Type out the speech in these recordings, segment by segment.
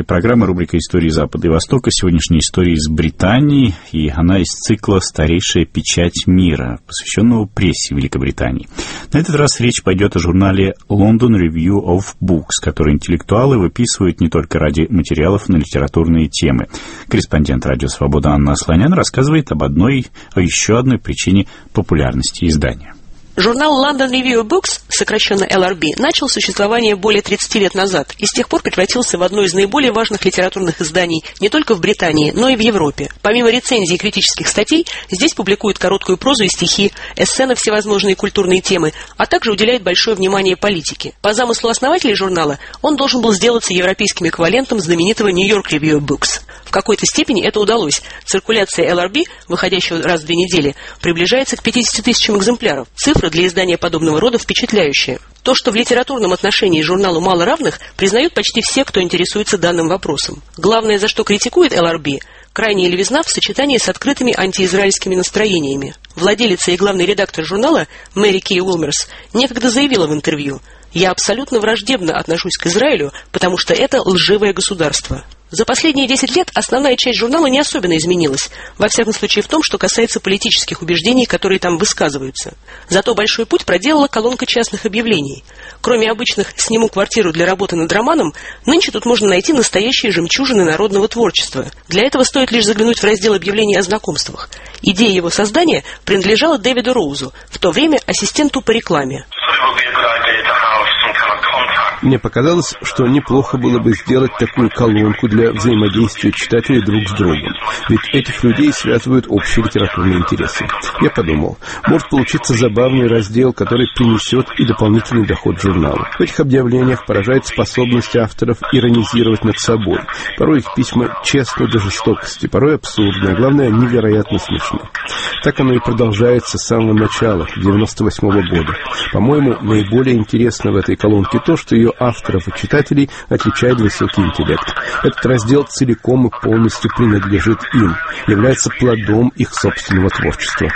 программы, рубрика «Истории Запада и Востока». Сегодняшняя история из Британии, и она из цикла «Старейшая печать мира», посвященного прессе Великобритании. На этот раз речь пойдет о журнале London Review of Books, который интеллектуалы выписывают не только ради материалов на литературные темы. Корреспондент «Радио Свобода» Анна Асланян рассказывает о еще одной причине популярности издания. Журнал London Review of Books, сокращенно LRB, начал существование более 30 лет назад и с тех пор превратился в одно из наиболее важных литературных изданий не только в Британии, но и в Европе. Помимо рецензий и критических статей, здесь публикуют короткую прозу и стихи, эссе на всевозможные культурные темы, а также уделяет большое внимание политике. По замыслу основателей журнала, он должен был сделаться европейским эквивалентом знаменитого New York Review of Books. В какой-то степени это удалось. Циркуляция LRB, выходящего раз в 2 недели, приближается к 50 тысячам экземпляров. Цифра для издания подобного рода впечатляющая. То, что в литературном отношении журналу мало равных, признают почти все, кто интересуется данным вопросом. Главное, за что критикует LRB – крайняя левизна в сочетании с открытыми антиизраильскими настроениями. Владелица и главный редактор журнала Мэри Кей Уилмерс некогда заявила в интервью: «Я абсолютно враждебно отношусь к Израилю, потому что это лживое государство». За последние 10 лет основная часть журнала не особенно изменилась, во всяком случае в том, что касается политических убеждений, которые там высказываются. Зато большой путь проделала колонка частных объявлений. Кроме обычных «сниму квартиру для работы над романом», нынче тут можно найти настоящие жемчужины народного творчества. Для этого стоит лишь заглянуть в раздел объявлений о знакомствах. Идея его создания принадлежала Дэвиду Роузу, в то время ассистенту по рекламе. Мне показалось, что неплохо было бы сделать такую колонку для взаимодействия читателей друг с другом. Ведь этих людей связывают общие литературные интересы. Я подумал, может получиться забавный раздел, который принесет и дополнительный доход журналу. В этих объявлениях поражает способность авторов иронизировать над собой. Порой их письма честны до жестокости, порой абсурдны, а главное, невероятно смешны. Так оно и продолжается с самого начала, 98-го года. По-моему, наиболее интересно в этой колонке то, что ее авторов и читателей отличает высокий интеллект. Этот раздел целиком и полностью принадлежит им, является плодом их собственного творчества.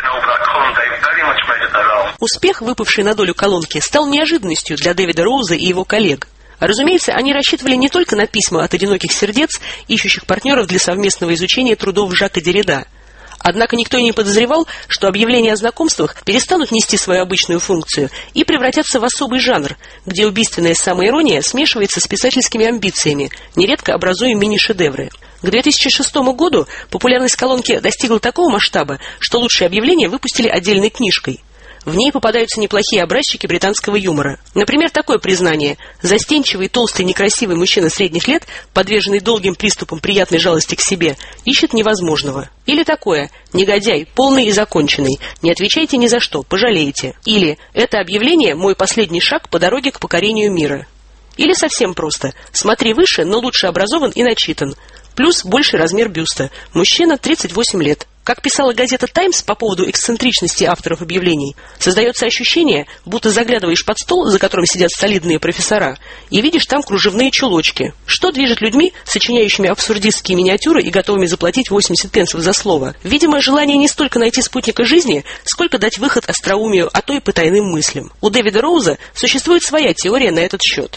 Успех, выпавший на долю колонки, стал неожиданностью для Дэвида Роуза и его коллег. Разумеется, они рассчитывали не только на письма от одиноких сердец, ищущих партнеров для совместного изучения трудов Жака Деррида. Однако никто и не подозревал, что объявления о знакомствах перестанут нести свою обычную функцию и превратятся в особый жанр, где убийственная самоирония смешивается с писательскими амбициями, нередко образуя мини-шедевры. К 2006 году популярность колонки достигла такого масштаба, что лучшие объявления выпустили отдельной книжкой. В ней попадаются неплохие образчики британского юмора. Например, такое признание: застенчивый, толстый, некрасивый мужчина средних лет, подверженный долгим приступам приятной жалости к себе, ищет невозможного. Или такое: негодяй, полный и законченный, не отвечайте ни за что, пожалеете. Или это объявление — мой последний шаг по дороге к покорению мира. Или совсем просто: смотри выше, но лучше образован и начитан. Плюс больший размер бюста. Мужчина 38 лет. Как писала газета «Таймс» по поводу эксцентричности авторов объявлений, создается ощущение, будто заглядываешь под стол, за которым сидят солидные профессора, и видишь там кружевные чулочки. Что движет людьми, сочиняющими абсурдистские миниатюры и готовыми заплатить 80 пенсов за слово? Видимо, желание не столько найти спутника жизни, сколько дать выход остроумию, а то и потайным мыслям. У Дэвида Роуза существует своя теория на этот счет.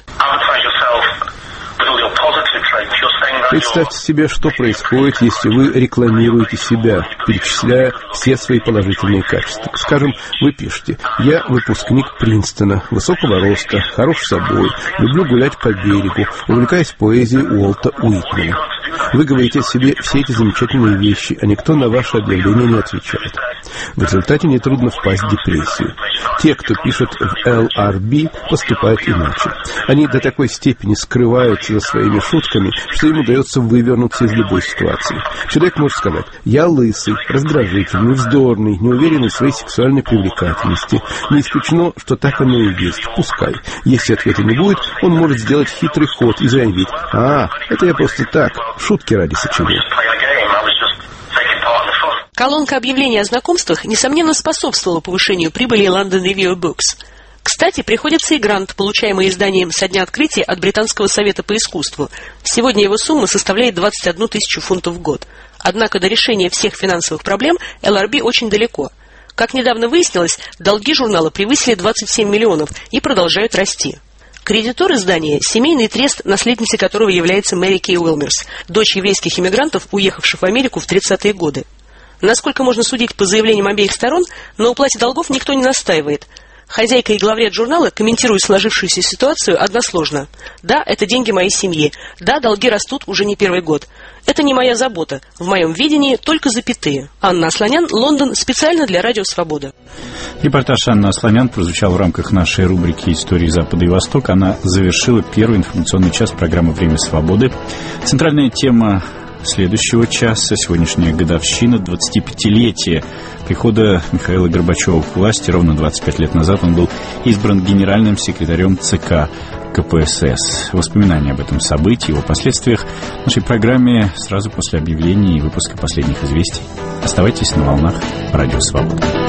Представьте себе, что происходит, если вы рекламируете себя, перечисляя все свои положительные качества. Скажем, вы пишете: «Я выпускник Принстона, высокого роста, хорош собой, люблю гулять по берегу, увлекаюсь поэзией Уолта Уитмена». Вы говорите себе все эти замечательные вещи, а никто на ваше объявление не отвечает. В результате нетрудно впасть в депрессию. Те, кто пишет в LRB, поступают иначе. Они до такой степени скрываются за своими шутками, что им удается вывернуться из любой ситуации. Человек может сказать: «Я лысый, раздражительный, вздорный, неуверенный в своей сексуальной привлекательности». Не исключено, что так оно и есть. Пускай. Если ответа не будет, он может сделать хитрый ход и заявить: это я просто так, шутки ради сочинения». Колонка объявлений о знакомствах, несомненно, способствовала повышению прибыли London Review of Books. Кстати, приходится и грант, получаемый изданием со дня открытия от Британского совета по искусству. Сегодня его сумма составляет 21 тысячу фунтов в год. Однако до решения всех финансовых проблем LRB очень далеко. Как недавно выяснилось, долги журнала превысили 27 миллионов и продолжают расти. Кредитор издания – семейный трест, наследницей которого является Мэри Кей Уилмерс, дочь еврейских иммигрантов, уехавших в Америку в 30-е годы. Насколько можно судить по заявлениям обеих сторон, на уплате долгов никто не настаивает. Хозяйка и главред журнала, комментируя сложившуюся ситуацию, односложно. Да, это деньги моей семьи. Да, долги растут уже не первый год. Это не моя забота. В моем видении только запятые. Анна Асланян, Лондон, специально для Радио Свобода. Репортаж Анны Асланян прозвучал в рамках нашей рубрики «Истории Запада и Востока». Она завершила первый информационный час программы «Время свободы». Центральная тема следующего часа — сегодняшняя годовщина 25-летия прихода Михаила Горбачева к власти. Ровно 25 лет назад он был избран генеральным секретарем ЦК КПСС. Воспоминания об этом событии, его последствиях в нашей программе сразу после объявления и выпуска последних известий. Оставайтесь на волнах Радио Свобода.